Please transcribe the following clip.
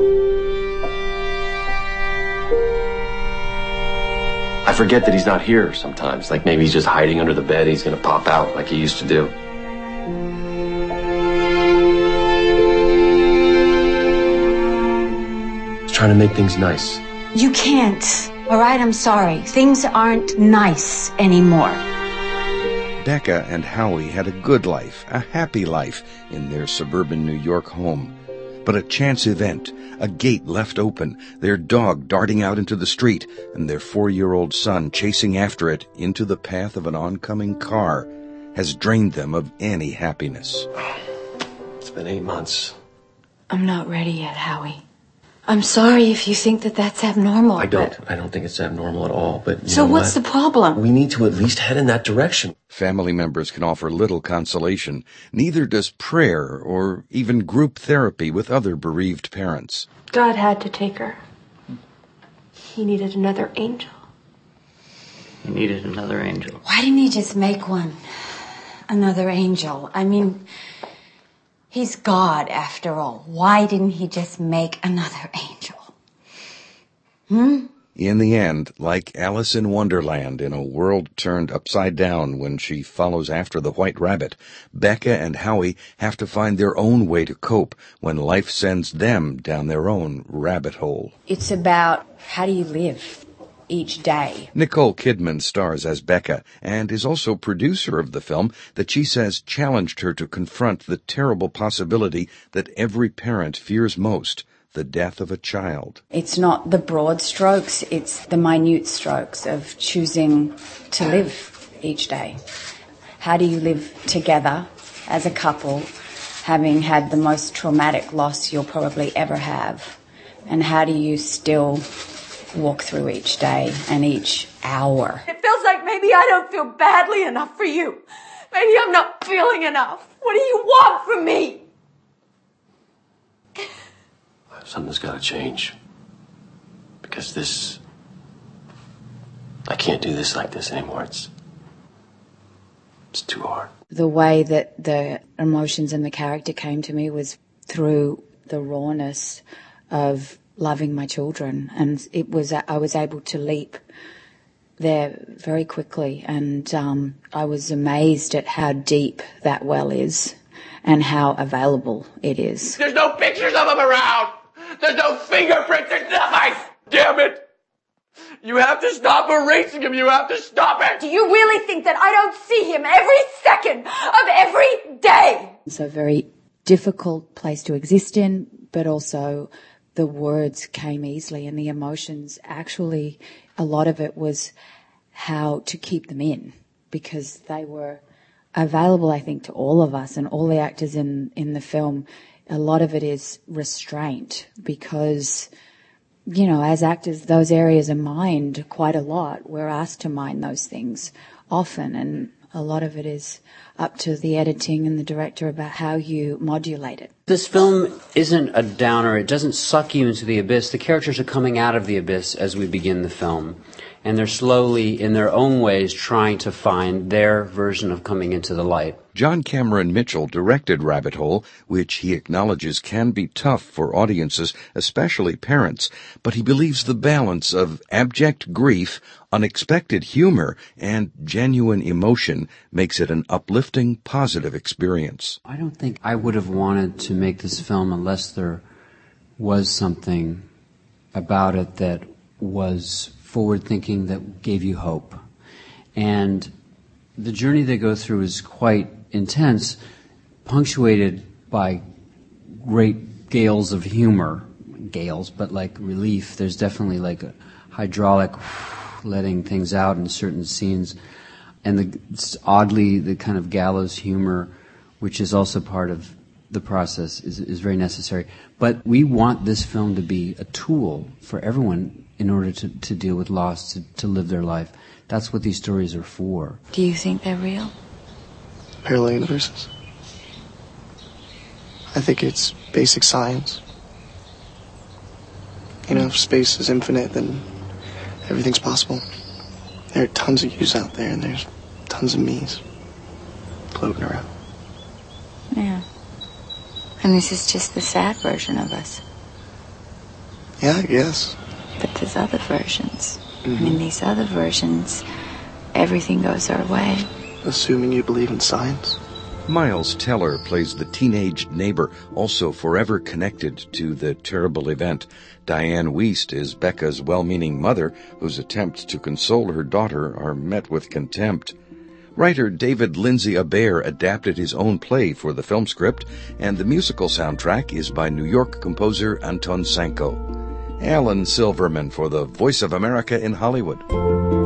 I forget that he's not here sometimes. Like maybe he's just hiding under the bed. He's going to pop out like he used to do. He's trying to make things nice. You can't. All right, I'm sorry. Things aren't nice anymore. Becca and Howie had a good life, a happy life in their suburban New York home. But a chance event, a gate left open, their dog darting out into the street, and their 4-year-old son chasing after it into the path of an oncoming car, has drained them of any happiness. It's been 8 months. I'm not ready yet, Howie. I'm sorry if you think that that's abnormal. I don't think it's abnormal at all, but so what's the problem? We need to at least head in that direction. Family members can offer little consolation. Neither does prayer or even group therapy with other bereaved parents. God had to take her. He needed another angel. He needed another angel. Why didn't he just make one? Another angel. I mean, he's God after all. Why didn't he just make another angel? In the end, like Alice in Wonderland in a world turned upside down when she follows after the White Rabbit, Becca and Howie have to find their own way to cope when life sends them down their own rabbit hole. It's about how do you live each day. Nicole Kidman stars as Becca and is also producer of the film that she says challenged her to confront the terrible possibility that every parent fears most, the death of a child. It's not the broad strokes, it's the minute strokes of choosing to live each day. How do you live together as a couple, having had the most traumatic loss you'll probably ever have? And how do you still walk through each day and each hour? It feels like maybe I don't feel badly enough for you. Maybe I'm not feeling enough. What do you want from me? Something's got to change. Because I can't do this like this anymore. It's too hard. The way that the emotions and the character came to me was through the rawness of loving my children. And I was able to leap there very quickly. And I was amazed at how deep that well is and how available it is. There's no pictures of him around! There's no fingerprints, there's nothing! Damn it! You have to stop erasing him, you have to stop it! Do you really think that I don't see him every second of every day? It's a very difficult place to exist in, but also the words came easily and the emotions, actually, a lot of it was how to keep them in, because they were available, I think, to all of us and all the actors in the film. A lot of it is restraint because, you know, as actors, those areas are mined quite a lot. We're asked to mind those things often, and a lot of it is up to the editing and the director about how you modulate it. This film isn't a downer. It doesn't suck you into the abyss. The characters are coming out of the abyss as we begin the film. And they're slowly, in their own ways, trying to find their version of coming into the light. John Cameron Mitchell directed Rabbit Hole, which he acknowledges can be tough for audiences, especially parents, but he believes the balance of abject grief, unexpected humor, and genuine emotion makes it an uplifting, positive experience. I don't think I would have wanted to make this film unless there was something about it that was forward-thinking, that gave you hope. And the journey they go through is quite intense, punctuated by great gales of humor. Gales, but like relief. There's definitely like a hydraulic letting things out in certain scenes. And oddly, the kind of gallows humor, which is also part of the process, is very necessary. But we want this film to be a tool for everyone in order to deal with loss, to live their life. That's what these stories are for. Do you think they're real? Parallel universes. I think it's basic science. You know, if space is infinite, then everything's possible. There are tons of yous out there, and there's tons of me's floating around. Yeah. And this is just the sad version of us. Yeah, I guess. But there's other versions. And in these other versions, everything goes our way. Assuming you believe in science? Miles Teller plays the teenaged neighbor, also forever connected to the terrible event. Diane Wiest is Becca's well-meaning mother, whose attempts to console her daughter are met with contempt. Writer David Lindsay Abaire adapted his own play for the film script, and the musical soundtrack is by New York composer Anton Sanko. Alan Silverman for the Voice of America in Hollywood.